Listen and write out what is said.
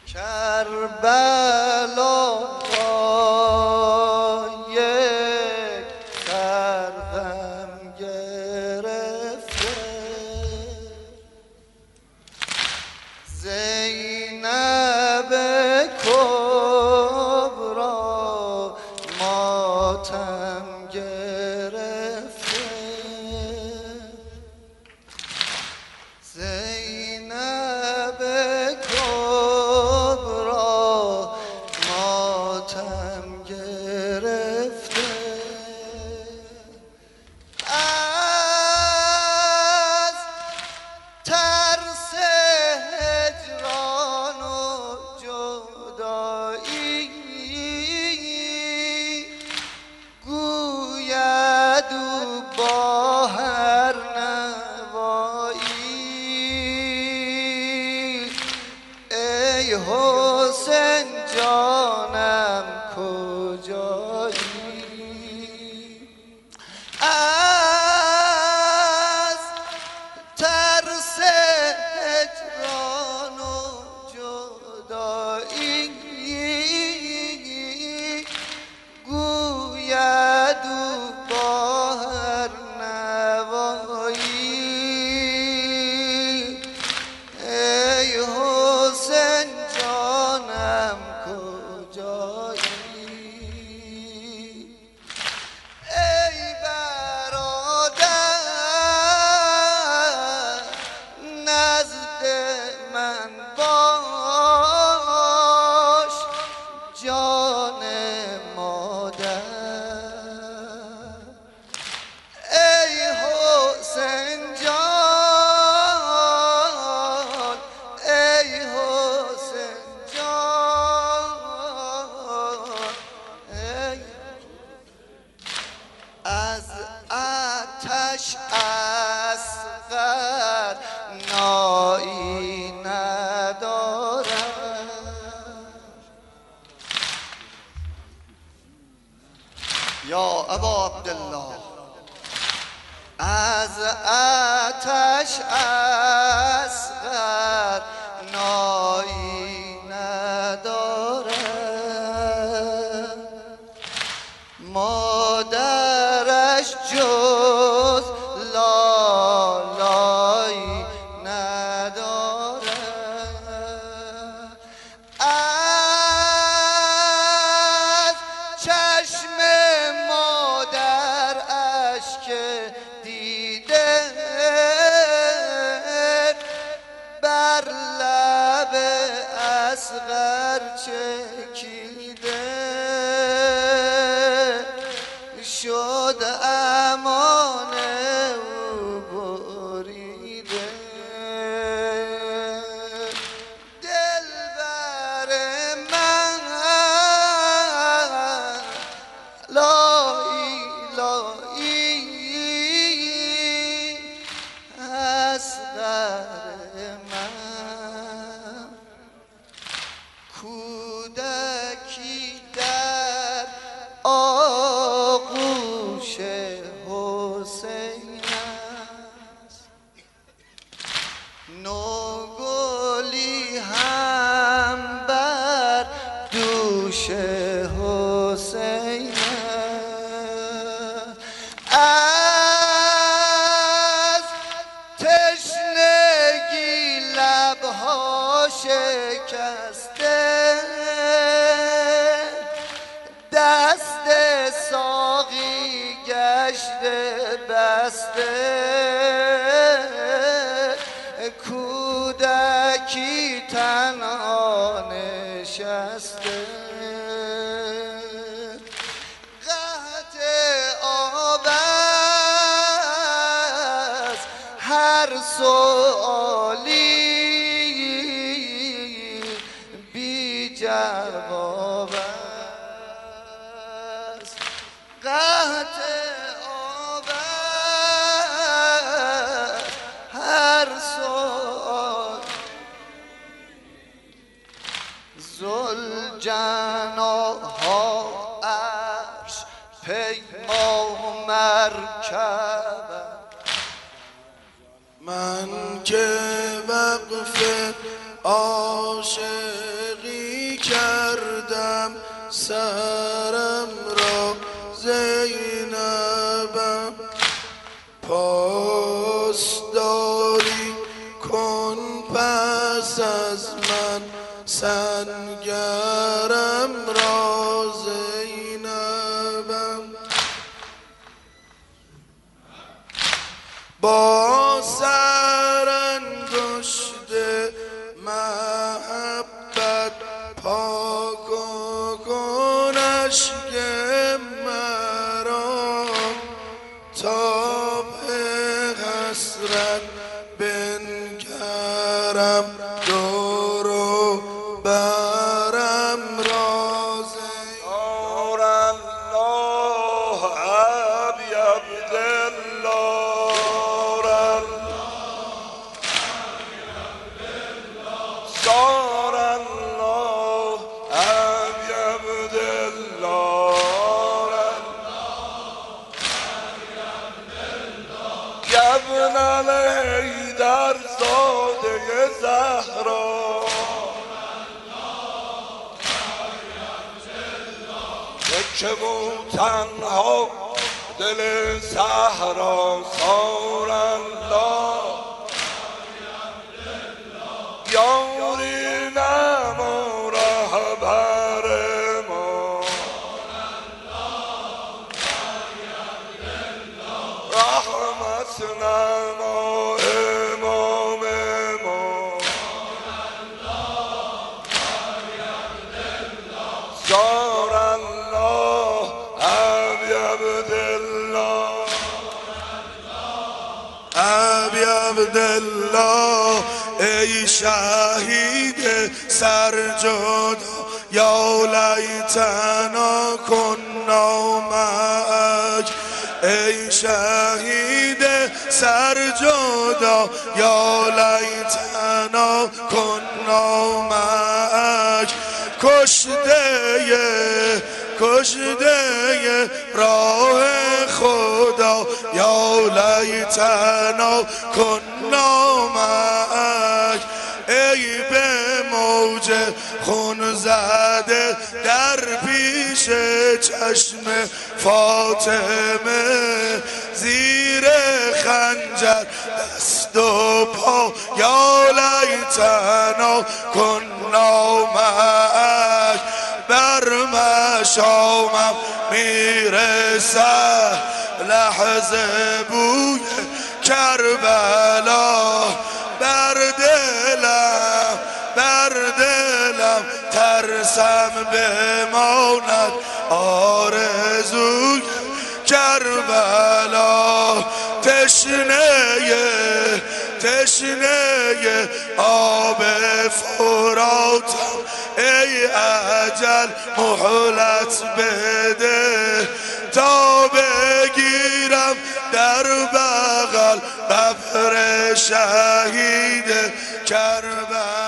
کربلا یک سرغم گرفته، زینب کبری ماتم گرفته، زینب کبری ماتم گرفته، از ترس هجران و جدایی گوید او با هر نوایی ای حسین جانم کجایی، از ترس هجران و جدایی گوید او با هر نوایی ای حسین جانم کجایی، ای برادر نزد من باش جان مادر، ای حسین جان ای حسین جان ای از آتش اصغر نایی ندارم، یا ابا عبدالله از آتش اصغر نایی ندارم، مادرش جز لالایی ندارد، از چشم مادر اشک دیده بر لب اصغر چکیده شد امان او بریده، دلبر من لایی لایی اصغر من کودکی در آغوش حسین است، نوگلی هم بر دوش حسین است، از تشنگی لبها شکسته دست ساقی گشته بسته، کودکی تنها نشسته، قحط آب است هر سؤالی بی جواب است، قحط آب است هر سؤال ذوالجناح‌ها عرش پیما مرکب من که وقف عاشقی سرم را زینبم پاسداری کن پس از من سنگرم را زینبم با سرانگشت محبت پاک کن اشک مرا تا به حسرت بنگرم دور و برم راز نور الله ابی عبدالله صار الله ابی عبدالله ابن الحیدر زاده زهرا که بود تنها دل صحرا صار الله یاری نما رهبر ما رحمت نما امام ما صار الله ابی عبدالله ابی عبدالله ای شهید سرجدا یا لیتنا کنا معک ای شهید سرجدا یا لیتنا کنا معک کشته راه خدا یا لیتنا کنا معک ای به موج خون زده در پیش چشم فاطمه زیر خنجر دست و پا یا لیتنا کنا معک بر مشامم میرسد لحظه بوی کربلا بر دلم ترسم بماند آرزوی کربلا تشنه آب فراتم ای اجل مهلت بده تا بگیرم در بغل قبر شهید کربلا